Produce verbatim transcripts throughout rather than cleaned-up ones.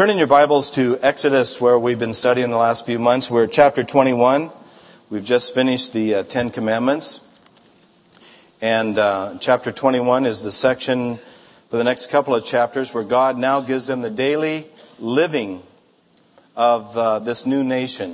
Turn in your Bibles to Exodus, where we've been studying the last few months. We're at chapter twenty-one. We've just finished the uh, Ten Commandments. And uh, chapter twenty-one is the section for the next couple of chapters where God now gives them the daily living of uh, this new nation.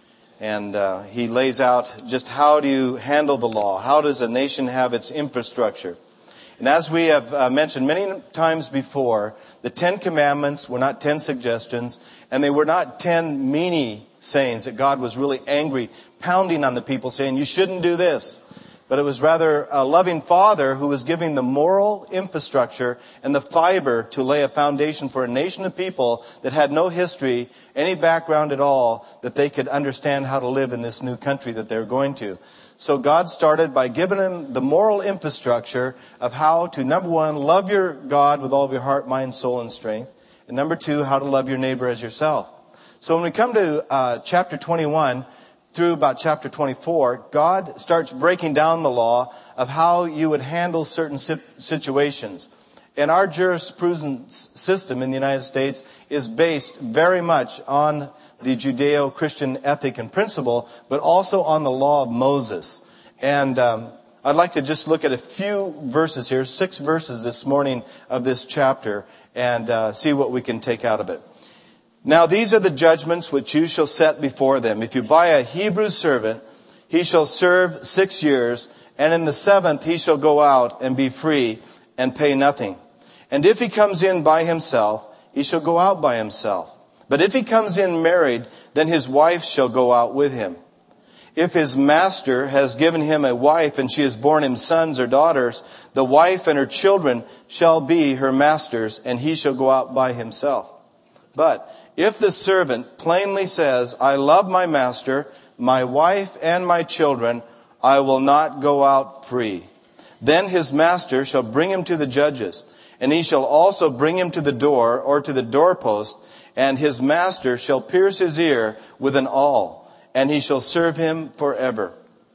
And uh, he lays out just how do you handle the law? How does a nation have its infrastructure? And as we have uh, mentioned many times before, the Ten Commandments were not ten suggestions, and they were not ten meanie sayings that God was really angry, pounding on the people, saying, you shouldn't do this. But it was rather a loving Father who was giving the moral infrastructure and the fiber to lay a foundation for a nation of people that had no history, any background at all, that they could understand how to live in this new country that they were going to. So God started by giving them the moral infrastructure of how to, number one, love your God with all of your heart, mind, soul, and strength. And number two, how to love your neighbor as yourself. So when we come to uh, chapter twenty-one through about chapter twenty-four, God starts breaking down the law of how you would handle certain situations. And our jurisprudence system in the United States is based very much on the Judeo-Christian ethic and principle, but also on the law of Moses. And um, I'd like to just look at a few verses here, six verses this morning of this chapter, and uh, see what we can take out of it. Now these are the judgments which you shall set before them. If you buy a Hebrew servant, he shall serve six years, and in the seventh he shall go out and be free and pay nothing. And if he comes in by himself, he shall go out by himself. But if he comes in married, then his wife shall go out with him. If his master has given him a wife and she has borne him sons or daughters, the wife and her children shall be her master's, and he shall go out by himself. But if the servant plainly says, I love my master, my wife and my children, I will not go out free. Then his master shall bring him to the judges, and he shall also bring him to the door or to the doorpost, and his master shall pierce his ear with an awl, and he shall serve him forever.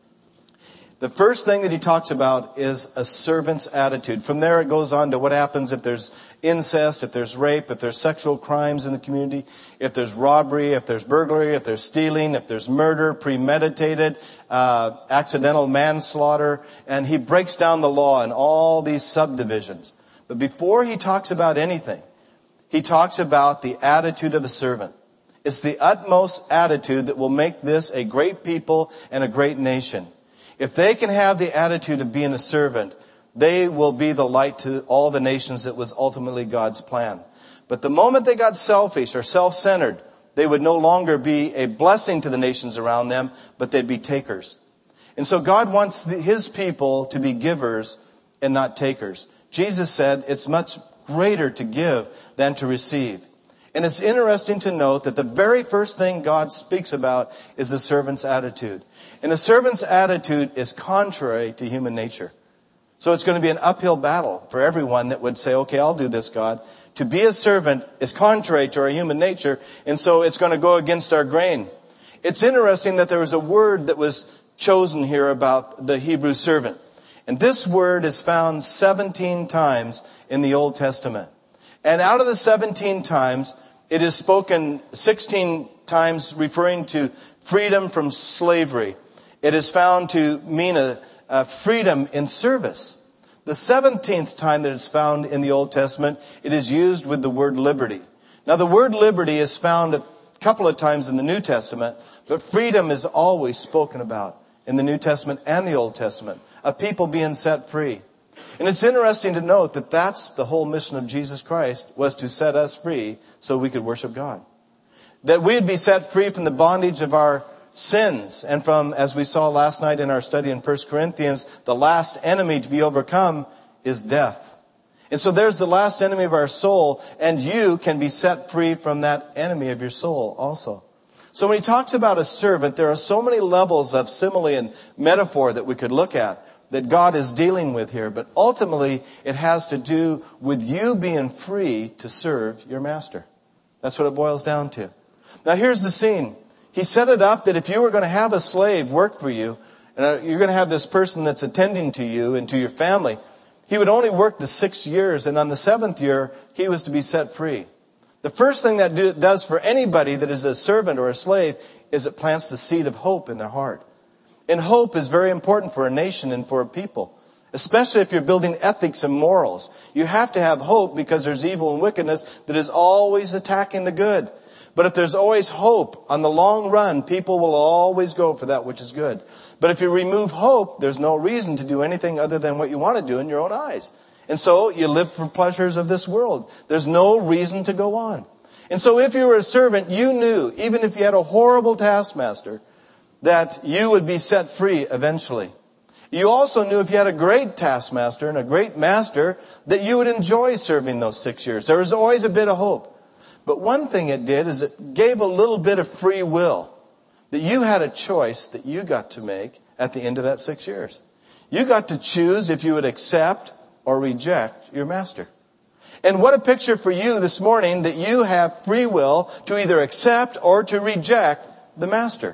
The first thing that he talks about is a servant's attitude. From there it goes on to what happens if there's incest, if there's rape, if there's sexual crimes in the community, if there's robbery, if there's burglary, if there's stealing, if there's murder, premeditated, uh, accidental manslaughter. And he breaks down the law in all these subdivisions. But before he talks about anything, he talks about the attitude of a servant. It's the utmost attitude that will make this a great people and a great nation. If they can have the attitude of being a servant, they will be the light to all the nations that was ultimately God's plan. But the moment they got selfish or self-centered, they would no longer be a blessing to the nations around them, but they'd be takers. And so God wants his people to be givers and not takers. Jesus said it's much greater to give than to receive. And it's interesting to note that the very first thing God speaks about is the servant's attitude. And a servant's attitude is contrary to human nature. So it's going to be an uphill battle for everyone that would say, okay, I'll do this, God. To be a servant is contrary to our human nature, and so it's going to go against our grain. It's interesting that there was a word that was chosen here about the Hebrew servant. And this word is found seventeen times in the Old Testament. And out of the seventeen times, it is spoken sixteen times referring to freedom from slavery. It is found to mean a, a freedom in service. The seventeenth time that it's found in the Old Testament, it is used with the word liberty. Now the word liberty is found a couple of times in the New Testament, but freedom is always spoken about in the New Testament and the Old Testament, of people being set free. And it's interesting to note that that's the whole mission of Jesus Christ, was to set us free so we could worship God. That we'd be set free from the bondage of our sins, and from, as we saw last night in our study in First Corinthians, the last enemy to be overcome is death. And so there's the last enemy of our soul, and you can be set free from that enemy of your soul also. So when he talks about a servant, there are so many levels of simile and metaphor that we could look at that God is dealing with here. But ultimately, it has to do with you being free to serve your master. That's what it boils down to. Now here's the scene. He set it up that if you were going to have a slave work for you, and you're going to have this person that's attending to you and to your family, he would only work the six years, and on the seventh year, he was to be set free. The first thing that do, does for anybody that is a servant or a slave is it plants the seed of hope in their heart. And hope is very important for a nation and for a people, especially if you're building ethics and morals. You have to have hope because there's evil and wickedness that is always attacking the good. But if there's always hope, on the long run, people will always go for that which is good. But if you remove hope, there's no reason to do anything other than what you want to do in your own eyes. And so you live for pleasures of this world. There's no reason to go on. And so if you were a servant, you knew, even if you had a horrible taskmaster, that you would be set free eventually. You also knew if you had a great taskmaster and a great master, that you would enjoy serving those six years. There was always a bit of hope. But one thing it did is it gave a little bit of free will. That you had a choice that you got to make at the end of that six years. You got to choose if you would accept or reject your master. And what a picture for you this morning that you have free will to either accept or to reject the master.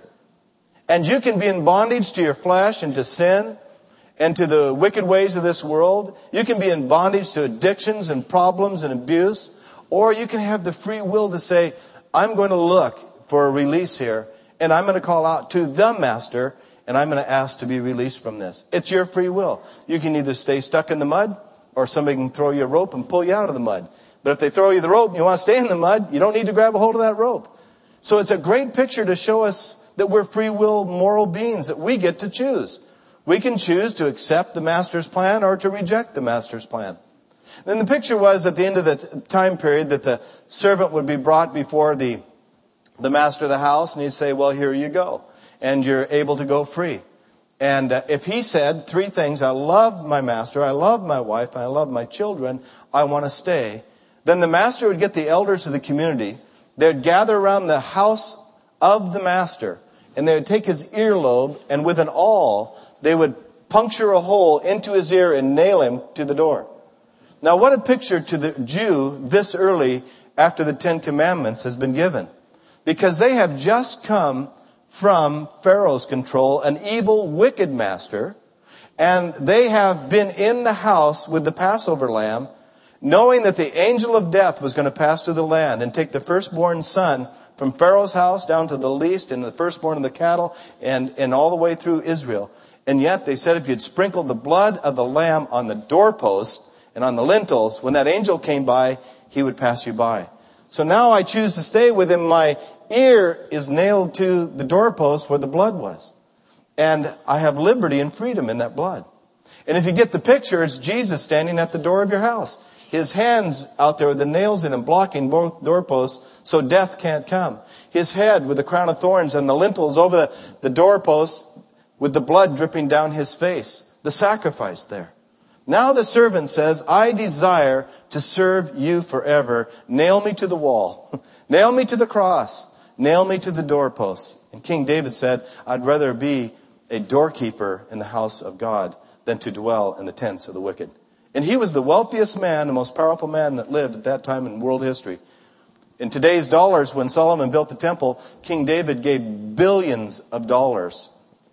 And you can be in bondage to your flesh and to sin and to the wicked ways of this world. You can be in bondage to addictions and problems and abuse. Or you can have the free will to say, I'm going to look for a release here. And I'm going to call out to the master. And I'm going to ask to be released from this. It's your free will. You can either stay stuck in the mud, or somebody can throw you a rope and pull you out of the mud. But if they throw you the rope and you want to stay in the mud, you don't need to grab a hold of that rope. So it's a great picture to show us that we're free will moral beings, that we get to choose. We can choose to accept the master's plan or to reject the master's plan. Then the picture was at the end of the time period that the servant would be brought before the, the master of the house, and he'd say, well, here you go. And you're able to go free. And uh, if he said three things, I love my master, I love my wife, and I love my children, I want to stay, then the master would get the elders of the community. They'd gather around the house of the master, and they would take his earlobe, and with an awl, they would puncture a hole into his ear and nail him to the door. Now, what a picture to the Jew this early after the Ten Commandments has been given. Because they have just come from Pharaoh's control, an evil, wicked master, and they have been in the house with the Passover lamb, knowing that the angel of death was going to pass through the land and take the firstborn son from Pharaoh's house down to the least, and the firstborn of the cattle, and, and all the way through Israel. And yet they said if you'd sprinkle the blood of the lamb on the doorpost and on the lintels, when that angel came by, he would pass you by. So now I choose to stay with him. My ear is nailed to the doorpost where the blood was. And I have liberty and freedom in that blood. And if you get the picture, it's Jesus standing at the door of your house. His hands out there with the nails in him, blocking both doorposts so death can't come. His head with the crown of thorns and the lintels over the, the doorpost with the blood dripping down his face. The sacrifice there. Now the servant says, I desire to serve you forever. Nail me to the wall. Nail me to the cross. Nail me to the doorpost. And King David said, I'd rather be a doorkeeper in the house of God than to dwell in the tents of the wicked. And he was the wealthiest man, the most powerful man that lived at that time in world history. In today's dollars, when Solomon built the temple, King David gave billions of dollars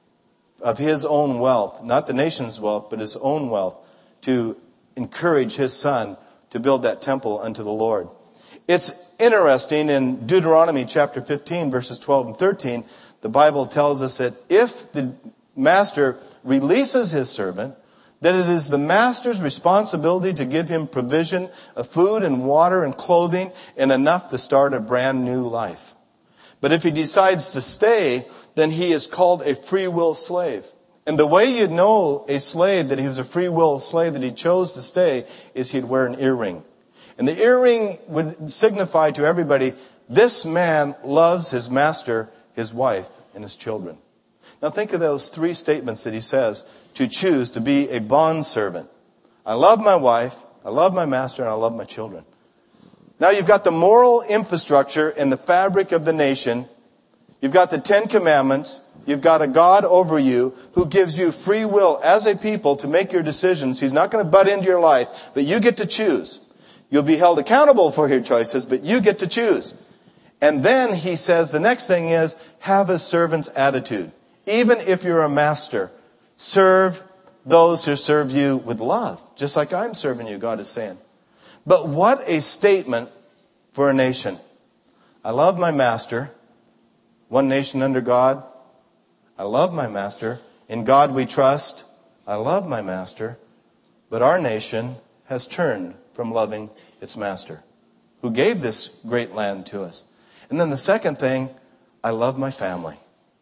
of his own wealth, not the nation's wealth, but his own wealth, to encourage his son to build that temple unto the Lord. It's interesting in Deuteronomy chapter fifteen, verses twelve and thirteen, the Bible tells us that if the master releases his servant, that it is the master's responsibility to give him provision of food and water and clothing and enough to start a brand new life. But if he decides to stay, then he is called a free will slave. And the way you'd know a slave that he was a free will slave, that he chose to stay, is he'd wear an earring. And the earring would signify to everybody, this man loves his master, his wife, and his children. Now think of those three statements that he says to choose to be a bondservant. I love my wife, I love my master, and I love my children. Now you've got the moral infrastructure and the fabric of the nation. You've got the Ten Commandments. You've got a God over you who gives you free will as a people to make your decisions. He's not going to butt into your life, but you get to choose. You'll be held accountable for your choices, but you get to choose. And then he says the next thing is, have a servant's attitude. Even if you're a master, serve those who serve you with love. Just like I'm serving you, God is saying. But what a statement for a nation. I love my master. One nation under God. I love my master. In God we trust. I love my master. But our nation has turned from loving its master, who gave this great land to us. And then the second thing, I love my family.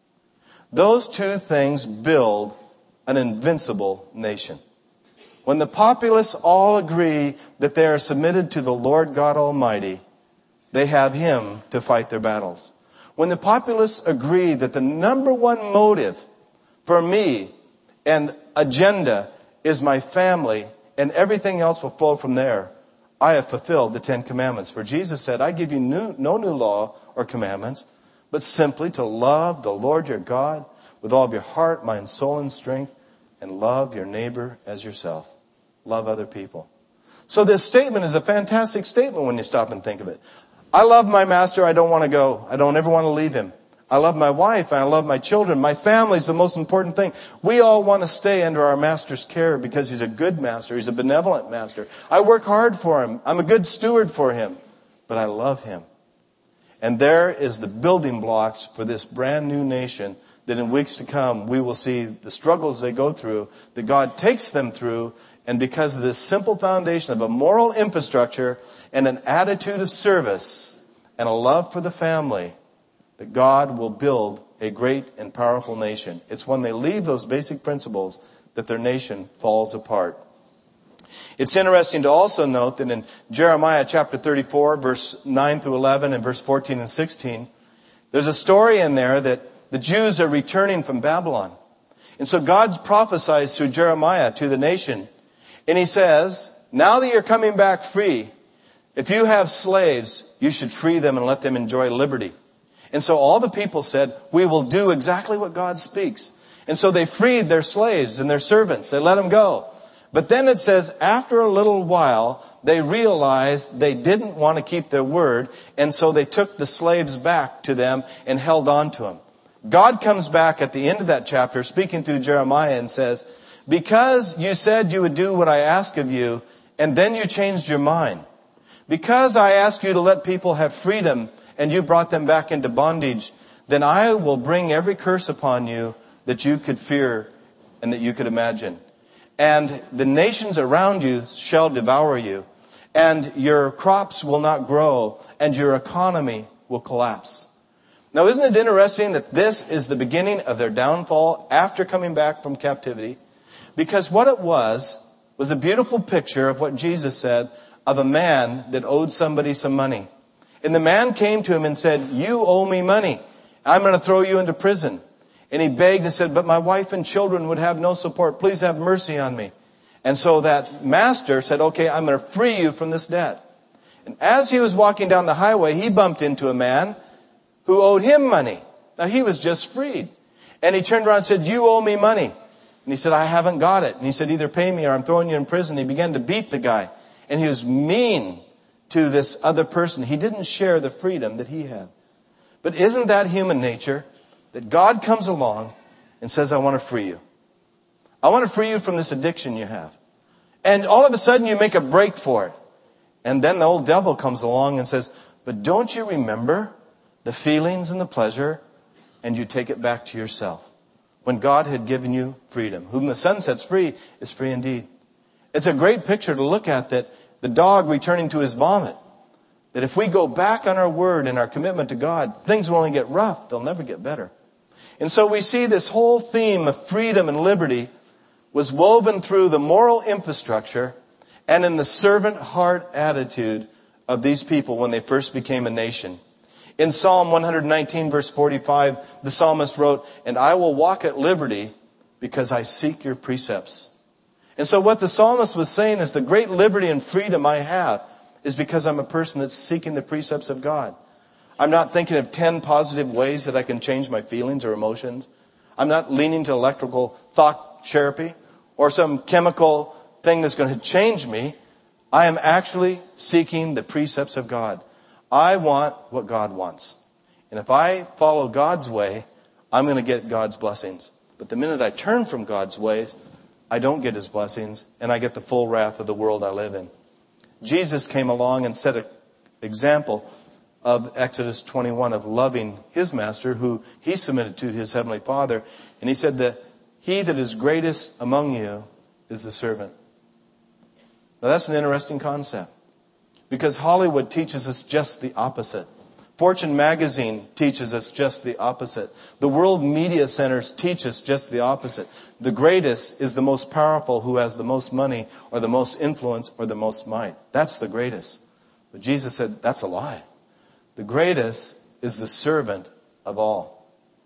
Those two things build an invincible nation. When the populace all agree that they are submitted to the Lord God Almighty, they have Him to fight their battles. When the populace agree that the number one motive for me and agenda is my family and everything else will flow from there, I have fulfilled the Ten Commandments. For Jesus said, I give you new, no new law or commandments, but simply to love the Lord your God with all of your heart, mind, soul, and strength, and love your neighbor as yourself. Love other people. So this statement is a fantastic statement when you stop and think of it. I love my master. I don't want to go. I don't ever want to leave him. I love my wife and I love my children. My family is the most important thing. We all want to stay under our master's care because he's a good master. He's a benevolent master. I work hard for him. I'm a good steward for him. But I love him. And there is the building blocks for this brand new nation that in weeks to come we will see the struggles they go through, that God takes them through. And because of this simple foundation of a moral infrastructure and an attitude of service and a love for the family, that God will build a great and powerful nation. It's when they leave those basic principles that their nation falls apart. It's interesting to also note that in Jeremiah chapter thirty-four, verse nine through eleven, and verse fourteen and sixteen, there's a story in there that the Jews are returning from Babylon. And so God prophesies through Jeremiah to the nation. And he says, now that you're coming back free, if you have slaves, you should free them and let them enjoy liberty. And so all the people said, we will do exactly what God speaks. And so they freed their slaves and their servants. They let them go. But then it says, after a little while, they realized they didn't want to keep their word. And so they took the slaves back to them and held on to them. God comes back at the end of that chapter, speaking through Jeremiah, and says, because you said you would do what I ask of you, and then you changed your mind. Because I asked you to let people have freedom, and you brought them back into bondage, then I will bring every curse upon you that you could fear and that you could imagine. And the nations around you shall devour you, and your crops will not grow, and your economy will collapse. Now, isn't it interesting that this is the beginning of their downfall after coming back from captivity? Because what it was, was a beautiful picture of what Jesus said of a man that owed somebody some money. And the man came to him and said, you owe me money. I'm going to throw you into prison. And he begged and said, but my wife and children would have no support. Please have mercy on me. And so that master said, okay, I'm going to free you from this debt. And as he was walking down the highway, he bumped into a man who owed him money. Now, he was just freed. And he turned around and said, you owe me money. And he said, I haven't got it. And he said, either pay me or I'm throwing you in prison. He began to beat the guy. And he was mean to this other person. He didn't share the freedom that he had. But isn't that human nature? That God comes along and says, I want to free you. I want to free you from this addiction you have. And all of a sudden you make a break for it. And then the old devil comes along and says, but don't you remember the feelings and the pleasure? And you take it back to yourself. When God had given you freedom. Whom the Son sets free is free indeed. It's a great picture to look at, that the dog returning to his vomit. That if we go back on our word and our commitment to God, things will only get rough. They'll never get better. And so we see this whole theme of freedom and liberty was woven through the moral infrastructure and in the servant heart attitude of these people when they first became a nation. In Psalm one nineteen, verse forty-five, the psalmist wrote, and I will walk at liberty because I seek your precepts. And so what the psalmist was saying is the great liberty and freedom I have is because I'm a person that's seeking the precepts of God. I'm not thinking of ten positive ways that I can change my feelings or emotions. I'm not leaning to electrical thought therapy or some chemical thing that's going to change me. I am actually seeking the precepts of God. I want what God wants. And if I follow God's way, I'm going to get God's blessings. But the minute I turn from God's ways, I don't get his blessings, and I get the full wrath of the world I live in. Jesus came along and set a example of Exodus twenty-one, of loving his master, who he submitted to his heavenly Father. And he said that he that is greatest among you is the servant. Now that's an interesting concept, because Hollywood teaches us just the opposite. Fortune magazine teaches us just the opposite. The world media centers teach us just the opposite. The greatest is the most powerful, who has the most money or the most influence or the most might. That's the greatest. But Jesus said that's a lie. The greatest is the servant of all.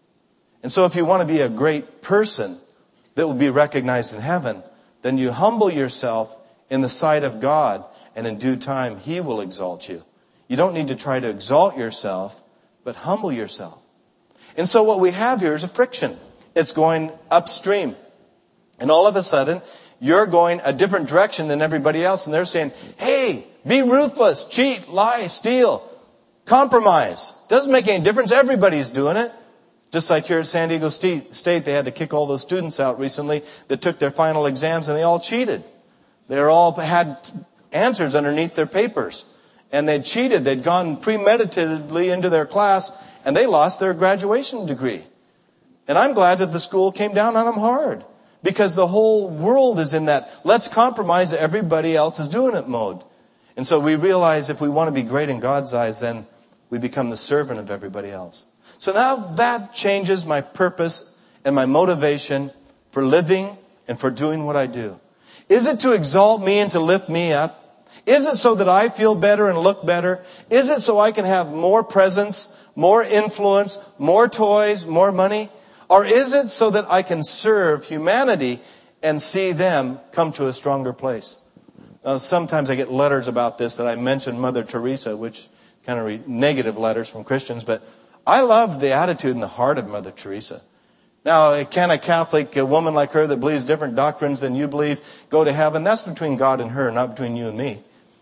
And so if you want to be a great person that will be recognized in heaven, then you humble yourself in the sight of God, and in due time He will exalt you. You don't need to try to exalt yourself, but humble yourself. And so what we have here is a friction. It's going upstream. And all of a sudden, you're going a different direction than everybody else. And they're saying, hey, be ruthless, cheat, lie, steal, compromise. Doesn't make any difference. Everybody's doing it. Just like here at San Diego State, they had to kick all those students out recently that took their final exams, and they all cheated. They all had answers underneath their papers. And they'd cheated. They'd gone premeditatedly into their class, and they lost their graduation degree. And I'm glad that the school came down on them hard, because the whole world is in that let's compromise, everybody else is doing it mode. And so we realize if we want to be great in God's eyes, then we become the servant of everybody else. So now that changes my purpose and my motivation for living and for doing what I do. Is it to exalt me and to lift me up? Is it so that I feel better and look better? Is it so I can have more presence, more influence, more toys, more money? Or is it so that I can serve humanity and see them come to a stronger place? Now, sometimes I get letters about this that I mentioned Mother Teresa, which kind of read negative letters from Christians, but I love the attitude and the heart of Mother Teresa. Now, can a Catholic, a woman like her that believes different doctrines than you believe, go to heaven? That's between God and her, not between you and me.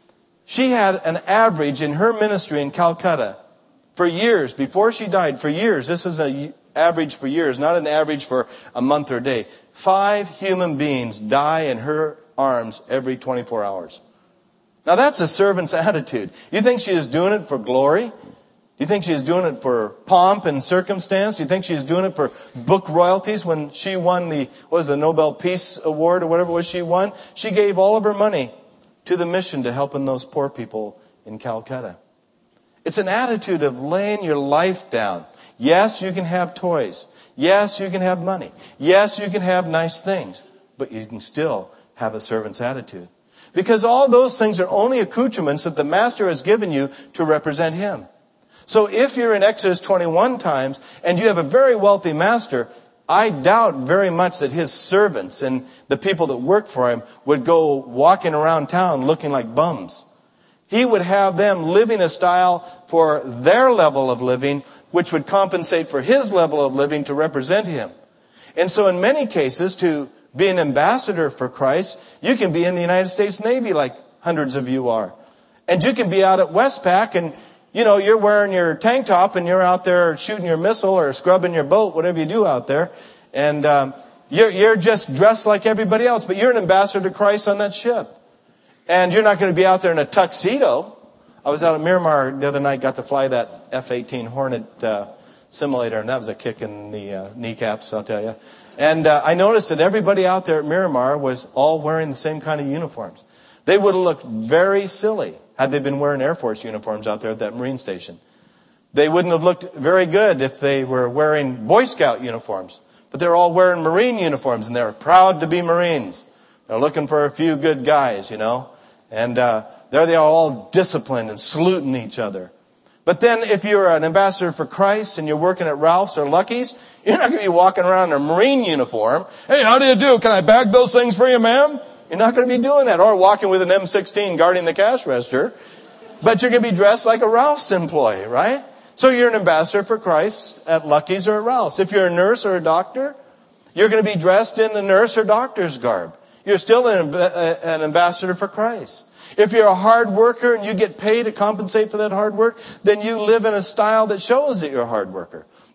She had an average in her ministry in Calcutta for years, before she died, for years. This is an average for years, not an average for a month or a day. Five human beings die in her arms every twenty-four hours. Now that's a servant's attitude. You think she is doing it for glory? Do you think she is doing it for pomp and circumstance? Do you think she is doing it for book royalties? When she won the, what was the Nobel Peace Award or whatever it was she won, she gave all of her money to the mission to helping those poor people in Calcutta. It's an attitude of laying your life down. Yes, you can have toys. Yes, you can have money. Yes, you can have nice things. But you can still have a servant's attitude. Because all those things are only accoutrements that the Master has given you to represent Him. So if you're in Exodus twenty-one times and you have a very wealthy master, I doubt very much that his servants and the people that work for him would go walking around town looking like bums. He would have them living a style for their level of living, which would compensate for his level of living to represent him. And so in many cases, to be an ambassador for Christ, you can be in the United States Navy like hundreds of you are. And you can be out at Westpac and you know, you're wearing your tank top and you're out there shooting your missile or scrubbing your boat, whatever you do out there. And um, you're, you're just dressed like everybody else, but you're an ambassador to Christ on that ship. And you're not going to be out there in a tuxedo. I was out at Miramar the other night, got to fly that F eighteen Hornet uh, simulator, and that was a kick in the uh, kneecaps, I'll tell you. And uh, I noticed that everybody out there at Miramar was all wearing the same kind of uniforms. They would have looked very silly had they been wearing Air Force uniforms out there at that Marine station. They wouldn't have looked very good if they were wearing Boy Scout uniforms. But they're all wearing Marine uniforms, and they're proud to be Marines. They're looking for a few good guys, you know. And uh, there they are, all disciplined and saluting each other. But then if you're an ambassador for Christ and you're working at Ralph's or Lucky's, you're not going to be walking around in a Marine uniform. Hey, how do you do? Can I bag those things for you, ma'am? You're not going to be doing that. Or walking with an M sixteen guarding the cash register. But you're going to be dressed like a Ralph's employee, right? So you're an ambassador for Christ at Lucky's or at Ralph's. If you're a nurse or a doctor, you're going to be dressed in a nurse or doctor's garb. You're still an, an ambassador for Christ. If you're a hard worker and you get paid to compensate for that hard work, then you live in a style that shows that you're a hard worker.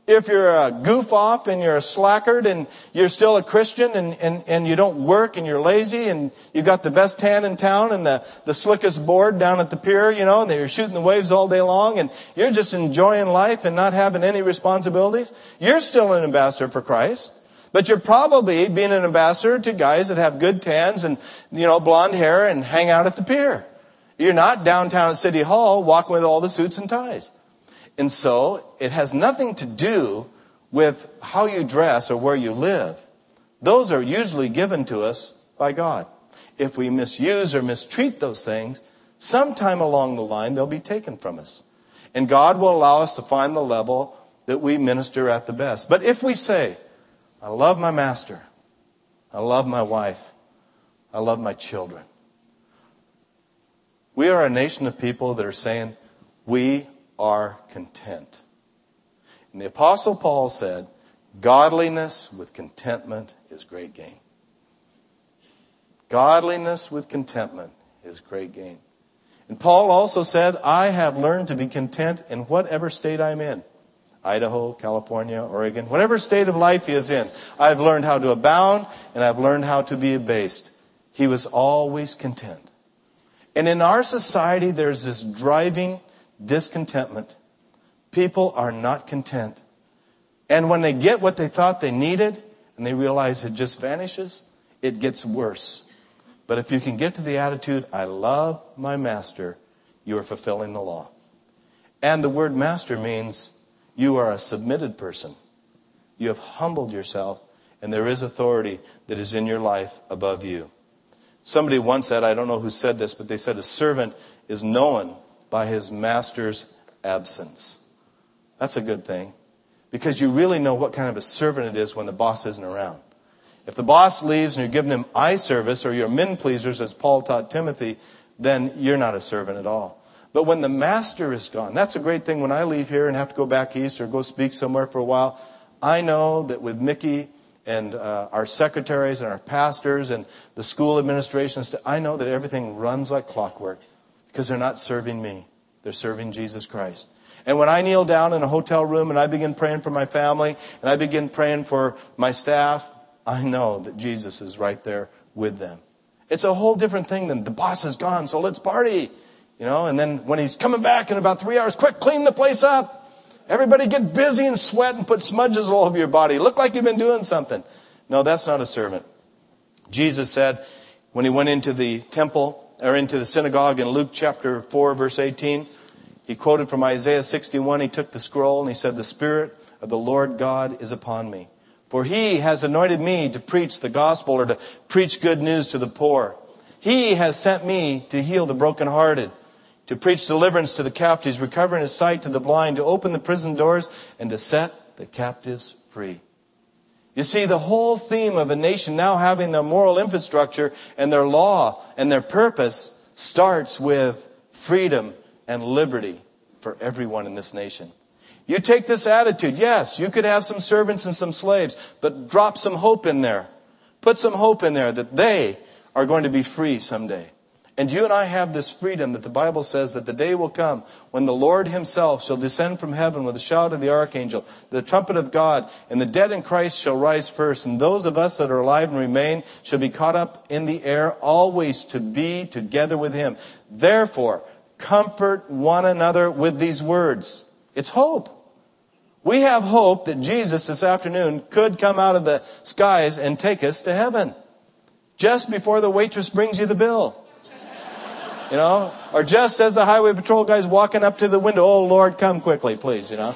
if you're a goof off and you're a slackard and you're still a Christian and, and, and you don't work and you're lazy and you've got the best tan in town and the, the slickest board down at the pier, you know, and you're shooting the waves all day long and you're just enjoying life and not having any responsibilities, you're still an ambassador for Christ. But you're probably being an ambassador to guys that have good tans and, you know, blonde hair and hang out at the pier. You're not downtown at City Hall walking with all the suits and ties. And so it has nothing to do with how you dress or where you live. Those are usually given to us by God. If we misuse or mistreat those things, sometime along the line they'll be taken from us. And God will allow us to find the level that we minister at the best. But if we say, I love my master, I love my wife, I love my children. We are a nation of people that are saying, we are content. And the Apostle Paul said, godliness with contentment is great gain. Godliness with contentment is great gain. And Paul also said, I have learned to be content in whatever state I'm in. Idaho, California, Oregon, whatever state of life he is in. I've learned how to abound and I've learned how to be abased. He was always content. And in our society, there's this driving discontentment. People are not content. And when they get what they thought they needed and they realize it just vanishes, it gets worse. But if you can get to the attitude, I love my master, you are fulfilling the law. And the word master means you are a submitted person. You have humbled yourself and there is authority that is in your life above you. Somebody once said, I don't know who said this, but they said a servant is known by his master's absence. That's a good thing. Because you really know what kind of a servant it is when the boss isn't around. If the boss leaves and you're giving him eye service or you're men pleasers, as Paul taught Timothy, then you're not a servant at all. But when the master is gone, that's a great thing. When I leave here and have to go back east or go speak somewhere for a while, I know that with Mickey and uh, our secretaries and our pastors and the school administration, I know that everything runs like clockwork. Because they're not serving me. They're serving Jesus Christ. And when I kneel down in a hotel room and I begin praying for my family and I begin praying for my staff, I know that Jesus is right there with them. It's a whole different thing than the boss is gone, so let's party. You know, and then when he's coming back in about three hours, quick, clean the place up. Everybody get busy and sweat and put smudges all over your body. Look like you've been doing something. No, that's not a servant. Jesus said when he went into the temple, or into the synagogue in Luke chapter four, verse eighteen. He quoted from Isaiah sixty-one. He took the scroll and he said, the Spirit of the Lord God is upon me. For he has anointed me to preach the gospel or to preach good news to the poor. He has sent me to heal the brokenhearted, to preach deliverance to the captives, recovering his sight to the blind, to open the prison doors and to set the captives free. You see, the whole theme of a nation now having their moral infrastructure and their law and their purpose starts with freedom and liberty for everyone in this nation. You take this attitude, yes, you could have some servants and some slaves, but drop some hope in there. Put some hope in there that they are going to be free someday. And you and I have this freedom that the Bible says that the day will come when the Lord himself shall descend from heaven with a shout of the archangel, the trumpet of God, and the dead in Christ shall rise first. And those of us that are alive and remain shall be caught up in the air, always to be together with him. Therefore, comfort one another with these words. It's hope. We have hope that Jesus this afternoon could come out of the skies and take us to heaven. Just before the waitress brings you the bill. You know, or just as the highway patrol guy's walking up to the window, oh Lord, come quickly, please, you know.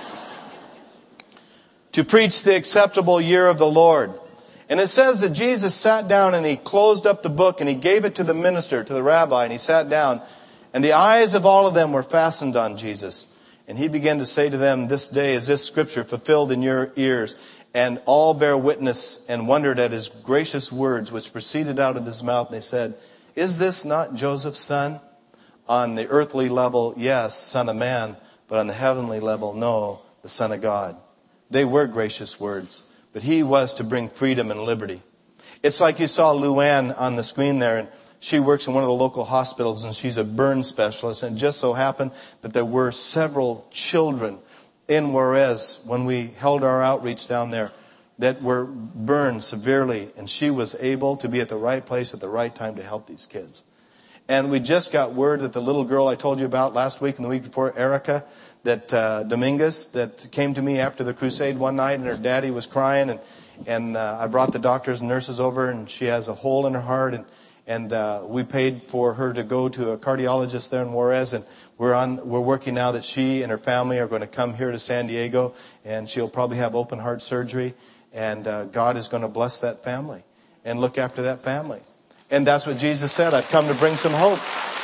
To preach the acceptable year of the Lord. And it says that Jesus sat down and he closed up the book and he gave it to the minister, to the rabbi, and he sat down. And the eyes of all of them were fastened on Jesus. And he began to say to them, this day is this scripture fulfilled in your ears. And all bare witness and wondered at his gracious words which proceeded out of his mouth. And they said, is this not Joseph's son? On the earthly level, yes, son of man. But on the heavenly level, no, the Son of God. They were gracious words. But he was to bring freedom and liberty. It's like you saw Luann on the screen there. And she works in one of the local hospitals. And she's a burn specialist. And it just so happened that there were several children in Juarez when we held our outreach down there that were burned severely, and she was able to be at the right place at the right time to help these kids. And we just got word that the little girl I told you about last week and the week before, Erica, that uh, Dominguez, that came to me after the crusade one night, and her daddy was crying, and and uh, I brought the doctors and nurses over, and she has a hole in her heart, and and uh, we paid for her to go to a cardiologist there in Juarez, and we're on we're working now that she and her family are going to come here to San Diego, and she'll probably have open heart surgery, and uh, God is going to bless that family and look after that family. And that's what Jesus said, I've come to bring some hope.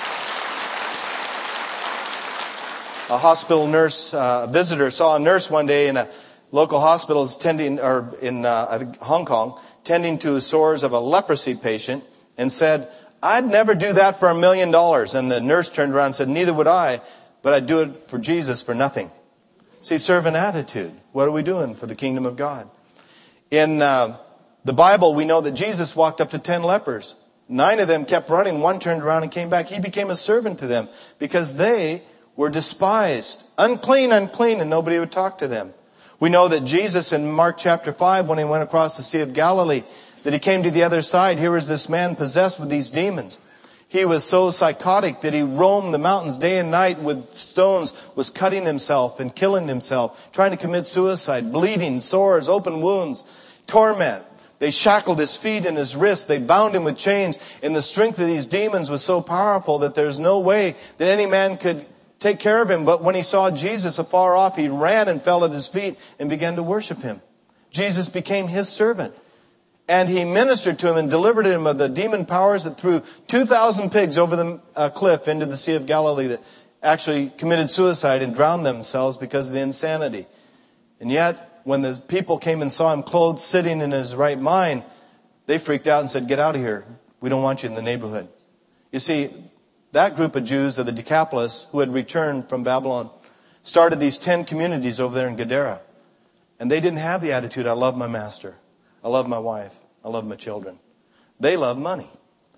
A hospital nurse, uh, a visitor saw a nurse one day in a local hospital tending, or in uh, I think Hong Kong, tending to sores of a leprosy patient, and said, I'd never do that for a million dollars. And the nurse turned around and said, neither would I, but I'd do it for Jesus for nothing. See, servant attitude. What are we doing for the kingdom of God? In uh, the Bible, we know that Jesus walked up to ten lepers. Nine of them kept running. One turned around and came back. He became a servant to them because they were despised. Unclean, unclean, and nobody would talk to them. We know that Jesus in Mark chapter five, when he went across the Sea of Galilee, that he came to the other side. Here was this man possessed with these demons. He was so psychotic that he roamed the mountains day and night with stones, was cutting himself and killing himself, trying to commit suicide, bleeding, sores, open wounds, torment. They shackled his feet and his wrists. They bound him with chains. And the strength of these demons was so powerful that there's no way that any man could take care of him. But when he saw Jesus afar off, he ran and fell at his feet and began to worship him. Jesus became his servant. And he ministered to him and delivered him of the demon powers that threw two thousand pigs over the uh, cliff into the Sea of Galilee that actually committed suicide and drowned themselves because of the insanity. And yet, when the people came and saw him clothed, sitting in his right mind, they freaked out and said, get out of here. We don't want you in the neighborhood. You see, that group of Jews of the Decapolis who had returned from Babylon started these ten communities over there in Gadara. And they didn't have the attitude, I love my master. I love my wife. I love my children. They love money.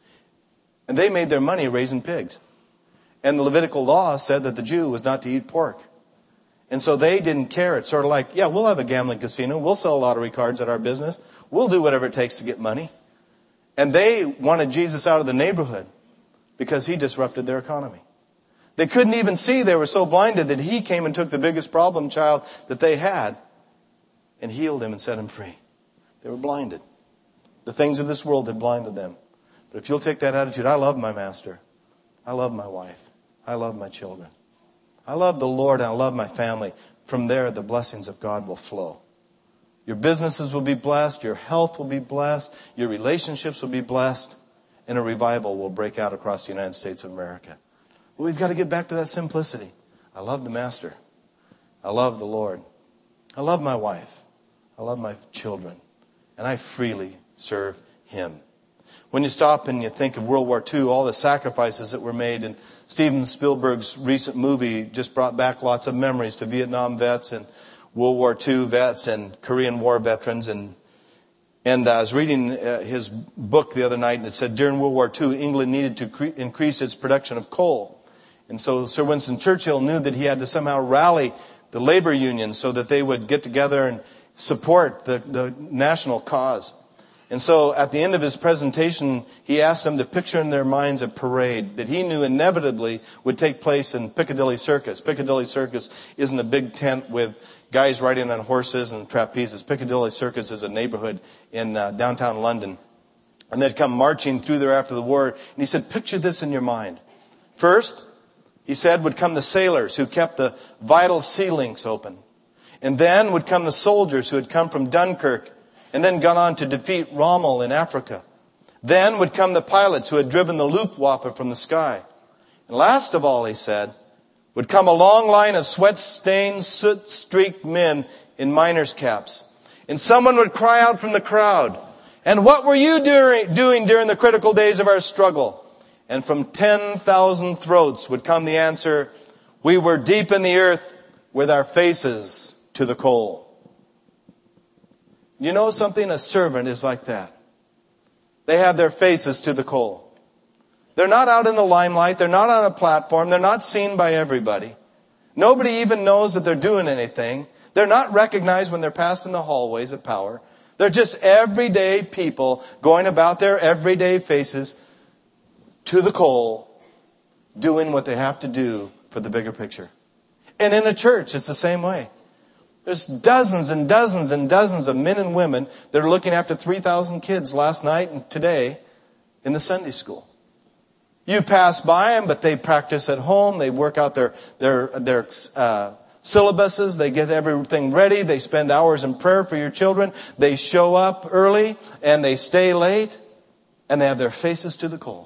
And they made their money raising pigs. And the Levitical law said that the Jew was not to eat pork. And so they didn't care. It's sort of like, yeah, we'll have a gambling casino. We'll sell lottery cards at our business. We'll do whatever it takes to get money. And they wanted Jesus out of the neighborhood because he disrupted their economy. They couldn't even see. They were so blinded that he came and took the biggest problem child that they had and healed him and set him free. They were blinded. The things of this world had blinded them. But if you'll take that attitude, I love my master. I love my wife. I love my children. I love the Lord and I love my family. From there, the blessings of God will flow. Your businesses will be blessed. Your health will be blessed. Your relationships will be blessed. And a revival will break out across the United States of America. But we've got to get back to that simplicity. I love the Master. I love the Lord. I love my wife. I love my children. And I freely serve Him. When you stop and you think of World War Two, all the sacrifices that were made, and Steven Spielberg's recent movie just brought back lots of memories to Vietnam vets and World War Two vets and Korean War veterans. And and I was reading uh, his book the other night, and it said during World War Two, England needed to cre- increase its production of coal. And so Sir Winston Churchill knew that he had to somehow rally the labor unions so that they would get together and support the, the national cause. And so at the end of his presentation, he asked them to picture in their minds a parade that he knew inevitably would take place in Piccadilly Circus. Piccadilly Circus isn't a big tent with guys riding on horses and trapezes. Piccadilly Circus is a neighborhood in uh, downtown London. And they'd come marching through there after the war. And he said, picture this in your mind. First, he said, would come the sailors who kept the vital sea links open. And then would come the soldiers who had come from Dunkirk and then gone on to defeat Rommel in Africa. Then would come the pilots who had driven the Luftwaffe from the sky. And last of all, he said, would come a long line of sweat-stained, soot-streaked men in miners' caps. And someone would cry out from the crowd, and what were you doing during the critical days of our struggle? And from ten thousand throats would come the answer, we were deep in the earth with our faces to the coal. You know something? A servant is like that. They have their faces to the coal. They're not out in the limelight. They're not on a platform. They're not seen by everybody. Nobody even knows that they're doing anything. They're not recognized when they're passing the hallways of power. They're just everyday people going about their everyday faces to the coal, doing what they have to do for the bigger picture. And in a church, it's the same way. There's dozens and dozens and dozens of men and women that are looking after three thousand kids last night and today in the Sunday school. You pass by them, but they practice at home. They work out their their their uh, syllabuses. They get everything ready. They spend hours in prayer for your children. They show up early and they stay late, and they have their faces to the coal.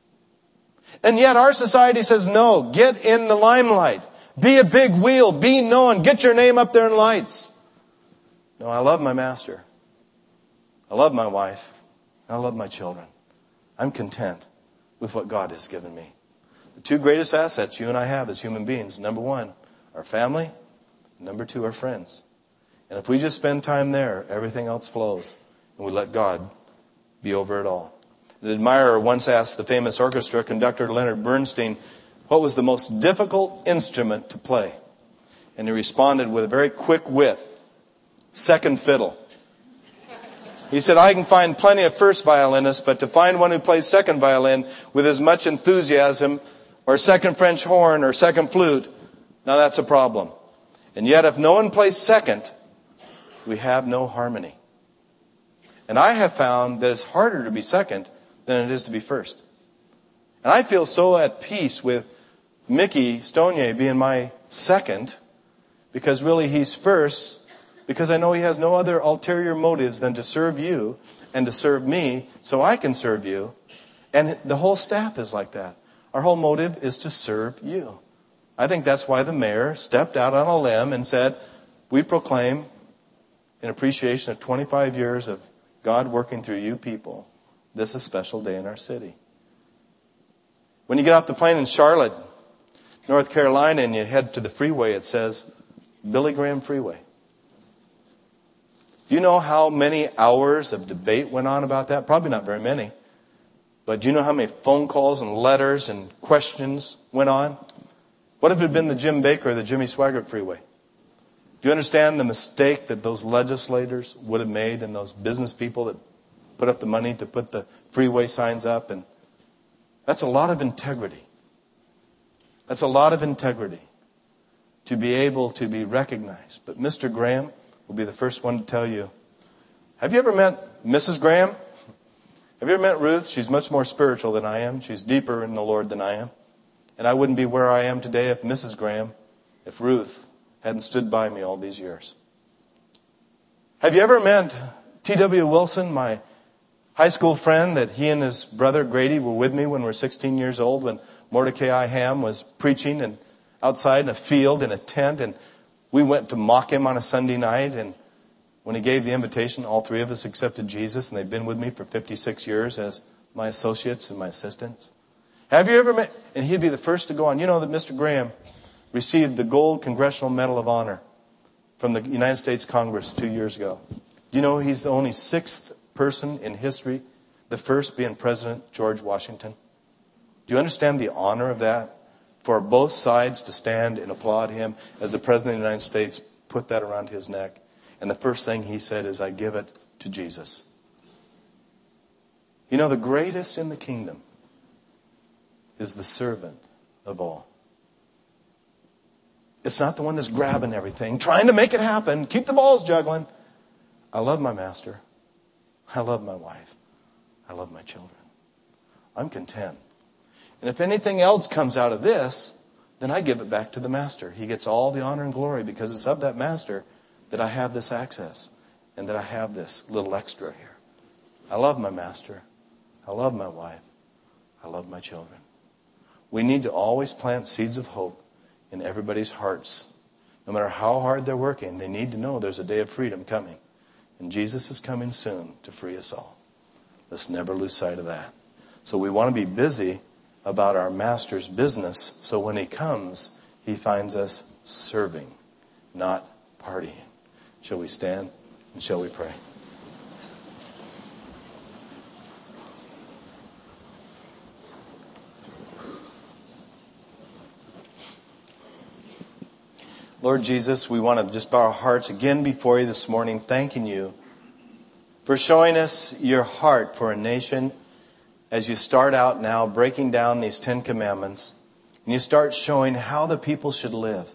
And yet our society says, no, get in the limelight. Be a big wheel. Be known. Get your name up there in lights. No, I love my master. I love my wife. I love my children. I'm content with what God has given me. The two greatest assets you and I have as human beings, number one, our family. Number two, our friends. And if we just spend time there, everything else flows. And we let God be over it all. An admirer once asked the famous orchestra conductor Leonard Bernstein what was the most difficult instrument to play. And he responded with a very quick wit, second fiddle. He said, I can find plenty of first violinists, but to find one who plays second violin with as much enthusiasm, or second French horn, or second flute, now that's a problem. And yet if no one plays second, we have no harmony. And I have found that it's harder to be second than it is to be first. And I feel so at peace with Mickey Stonier being my second, because really he's first, because I know he has no other ulterior motives than to serve you and to serve me so I can serve you. And the whole staff is like that. Our whole motive is to serve you. I think that's why the mayor stepped out on a limb and said, we proclaim in appreciation of twenty-five years of God working through you people, this is a special day in our city. When you get off the plane in Charlotte, North Carolina, and you head to the freeway, it says Billy Graham Freeway. Do you know how many hours of debate went on about that? Probably not very many. But do you know how many phone calls and letters and questions went on? What if it had been the Jim Baker or the Jimmy Swaggart Freeway? Do you understand the mistake that those legislators would have made and those business people that put up the money to put the freeway signs up? And that's a lot of integrity. That's a lot of integrity to be able to be recognized. But Mister Graham will be the first one to tell you, have you ever met Missus Graham? Have you ever met Ruth? She's much more spiritual than I am. She's deeper in the Lord than I am. And I wouldn't be where I am today if Missus Graham, if Ruth hadn't stood by me all these years. Have you ever met T W Wilson, my high school friend, that he and his brother Grady were with me when we were sixteen years old when Mordecai Ham was preaching and outside in a field in a tent, and we went to mock him on a Sunday night, and when he gave the invitation, all three of us accepted Jesus, and they've been with me for fifty-six years as my associates and my assistants. Have you ever met, and he'd be the first to go on, you know that Mister Graham received the Gold Congressional Medal of Honor from the United States Congress two years ago. Do you know he's the only sixth person in history, the first being President George Washington? Do you understand the honor of that? For both sides to stand and applaud him as the President of the United States put that around his neck. And the first thing he said is, I give it to Jesus. You know, the greatest in the kingdom is the servant of all. It's not the one that's grabbing everything, trying to make it happen, keep the balls juggling. I love my master. I love my wife. I love my children. I'm content. And if anything else comes out of this, then I give it back to the master. He gets all the honor and glory because it's of that master that I have this access and that I have this little extra here. I love my master. I love my wife. I love my children. We need to always plant seeds of hope in everybody's hearts. No matter how hard they're working, they need to know there's a day of freedom coming. And Jesus is coming soon to free us all. Let's never lose sight of that. So we want to be busy about our master's business, so when he comes, he finds us serving, not partying. Shall we stand and shall we pray? Lord Jesus, we want to just bow our hearts again before you this morning, thanking you for showing us your heart for a nation as you start out now breaking down these Ten Commandments and you start showing how the people should live.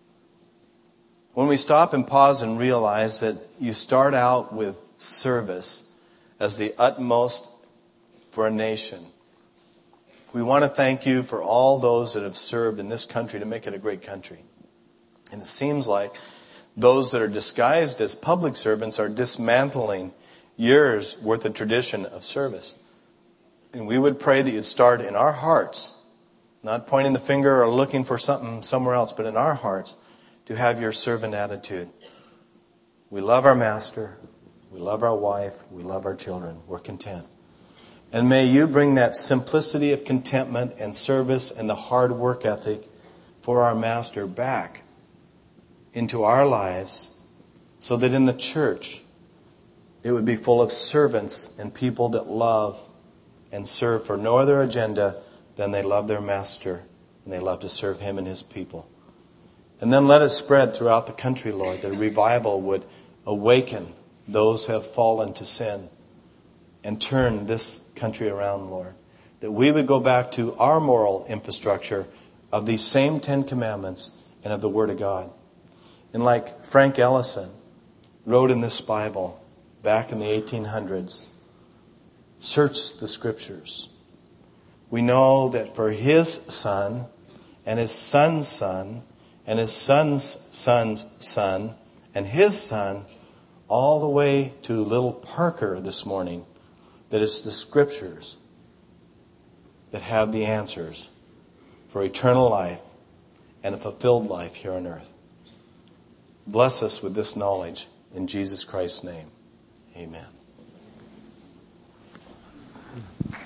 When we stop and pause and realize that you start out with service as the utmost for a nation, we want to thank you for all those that have served in this country to make it a great country. And it seems like those that are disguised as public servants are dismantling years worth of tradition of service. And we would pray that you'd start in our hearts, not pointing the finger or looking for something somewhere else, but in our hearts to have your servant attitude. We love our master. We love our wife. We love our children. We're content. And may you bring that simplicity of contentment and service and the hard work ethic for our master back into our lives so that in the church it would be full of servants and people that love and serve for no other agenda than they love their master and they love to serve him and his people. And then let it spread throughout the country, Lord, that a revival would awaken those who have fallen to sin and turn this country around, Lord. That we would go back to our moral infrastructure of these same Ten Commandments and of the Word of God. And like Frank Ellison wrote in this Bible back in the eighteen hundreds, search the Scriptures. We know that for his son and his son's son and his son's son's son and his son, all the way to little Parker this morning, that it's the Scriptures that have the answers for eternal life and a fulfilled life here on earth. Bless us with this knowledge in Jesus Christ's name. Amen.